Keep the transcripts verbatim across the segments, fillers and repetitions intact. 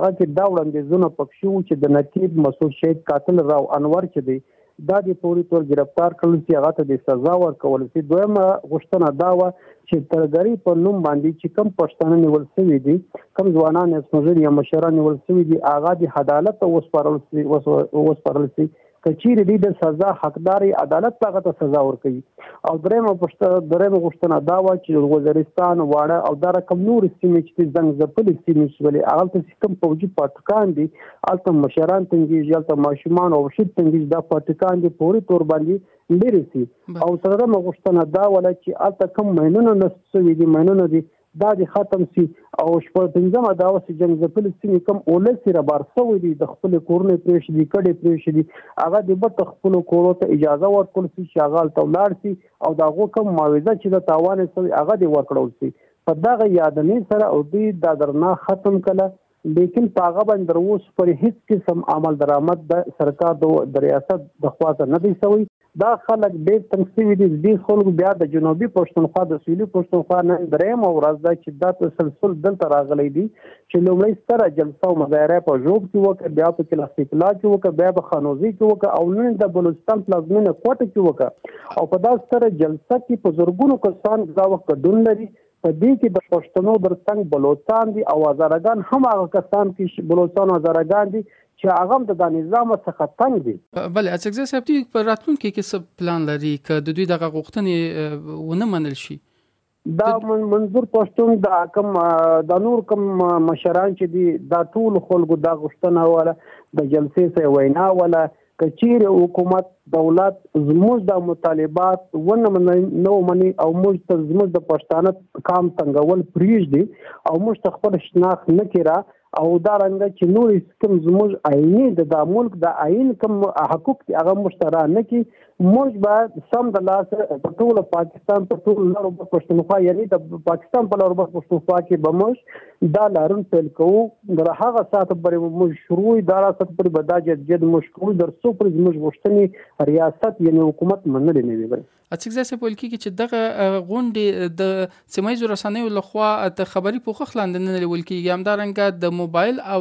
هغه کې دا وړاندیزونه پکې وو چې د نقیب مسعود شهید قاتل راو انور چې دی دا د فوري تور گرفتار کړل چې هغه ته د سزا ورکول شي. دویمه غوښتنه دا وه چې ترهګرۍ په نوم باندې چې کوم پښتانه نیول شوي دي، کوم ځوانان سپین یا مشران نیول شوي دي، هغه د عدالت ته وسپارل شي وسپارل شي که چیرې دوی د سزا حقدار عدالت ته هغه ته سزا ورکوي. او درېیمه پوښتنه درېیمه غوښتنه دا وه چې وزیرستان، واړه او دا رقم نورې سیمې چې زنګ ځپلې سیمې شولې هغلته چې کوم پوځي پاټکان دي هلته مشران تنګېږي، هلته ماشومان او وحشي تنګېږي، دا پاټکان دي فوري طور باندې لرې شي. او څلورمه غوښتنه دا وله چې هلته کوم ماینونه نصب شوي دي ماینونه دي دا د ختم شي. او شپږ پنځمه دا وه چې جنګ ځپلې سیمې کوم اولس یې رابار شوی دي، د خپلې کورونه یې پرېښي دي، کډې پرېښي دي، هغه د بېرته خپلو کورو ته اجازه ورکړل شي چې هغه هلته ولاړ شي او د هغو کوم معاوضه چې د تاوان یې شوی هغه دې ورکړل شي. په دغه یادنې سره او دوی دا درنا ختم کړه، لیکن په هغه باندې تر اوسه پورې هېڅ قسم عمل درآمد د سرکار د ریاست د خوا ته نه دی شوی. دا خلک ډېر تنګ شوي دي. دې خلکو بیا د جنوبي پښتونخوا د سویلي پښتونخوا نن درېیمه ورځ ده چې دا تسلسل دلته راغلی دي چې لومړی ستره جلسه او مظاهره په ژوب کې وکړه، بیا په کلاستیکلا کې وکړه، بیا په خانوزي کې وکړه او نن د بلوچستان پلازمینه کوټه کې وکړه. او په دا ستره جلسه کې په زرګونو کسان دا وخت ګډون لري. په دې کې د پښتنو ترڅنګ بلوچستان دي او هزارګان هم هغه کسان کې بلوچستان او هزارګان دي چې هغه هم د نظام څخه تنګ دي. بله اڅکزی صاحب دوی په راتلونکي کې څه پلان لري که د دوی دغه غوښتنې ونه منل شي؟ دا منظور پښتون دا کوم د نور کوم مشران چې دي دا ټول خلکو دا غوښتنه وله د جلسې څخه وینا وله که چیرې حکومت دولت زموږ د مطالبات ونه نو مني او موږ ته زموږ د پښتانه کام تنګول پرېږدي او موږ ته خپل شناخت نه کړه او دا رنګه چې نور کوم زموږ آئیني د دا ملک د آئین کوم حقوق دي هغه موږ ته را نه کړي، موږ به سم د لاسه په ټول پاکستان په ټول لر او بر پښتونخوا یعنې د پاکستان په لر او بر پښتونخوا کې به موږ دا لارون پیل کوو. د هغه ساعته پورې موږ شروع دا ساعته پورې به دا جدجد موږ کوو تر څو پورې زموږ غوښتنې ریاست یعنې حکومت منلې نه وي. اڅکزی صاحب ویل کېږي چې دغه غونډې د سیمه ییزو رسنیو لخوا د خبري پوښښ لاندې نه نیول کېږي، همدارنګه د موبایل او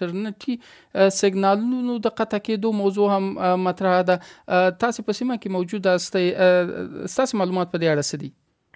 انټرنیټي سیګنالونو د قطع کېدو موضوع هم مطرح ده. تاسو په سیمه کې موجود یاستئ، ستاسو معلومات په دې اړه څه دي؟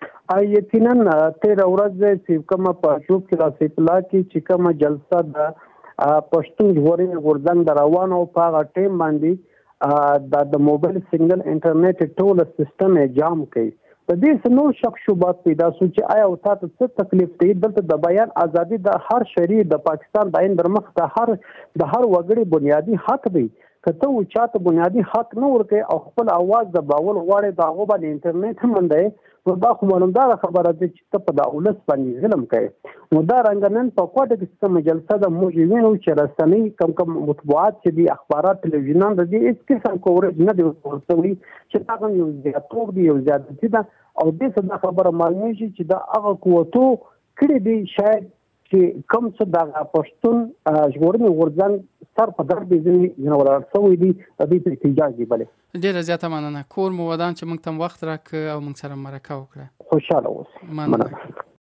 یقینا تېره ورځ چې کومه په ژوب کې راسیپلا کې چې کومه جلسه د پښتون ژغورنې غورځنګ د روانه او په هغه ټیم باندې دا د موبایل سنگل انټرنیټ ټول سیستم یې جام کوي. په دې څه نور شک شبهات پیدا شو چې آیا او تاسو څه تکلیف دی؟ دلته د بیان ازادي د هر شهري د پاکستان د آئین در مخ ته هر د هر وګړي بنیادی حق دی. که ته و چاته بنیادی حق نه ورکړي او خپل اواز د باول غواړي د هغو باندې انټرنیټ هم دی نو دا خو معلومداره خبره ده چې ته په د اولس باندې ظلم کوي. نو دا رنګه نن په کوټه کې کومه جلسه ده موږ وینو چې رسنۍ کم کم مطبوعات چې دي اخبارات تلویزیونان د دې هېڅ قسم کوریج نه دی ورکول شوي چې دا هم یو زیاتوب دی، یو زیادتي ده او دې څه دا خبره معلومیږي چې دا هغه قوتو کړي دي شاید چې کوم څه د پښتون ژغورنې غورځنګ سر په در دې ځینې ولاړ شوي دي د دې په احتجاج دي. بلې ډېره زیاته مننه. کور مو ودان چې موږ ته وخت راکړه او موږ سره مرکه وکړه. خوشحاله اوسئ. مننه.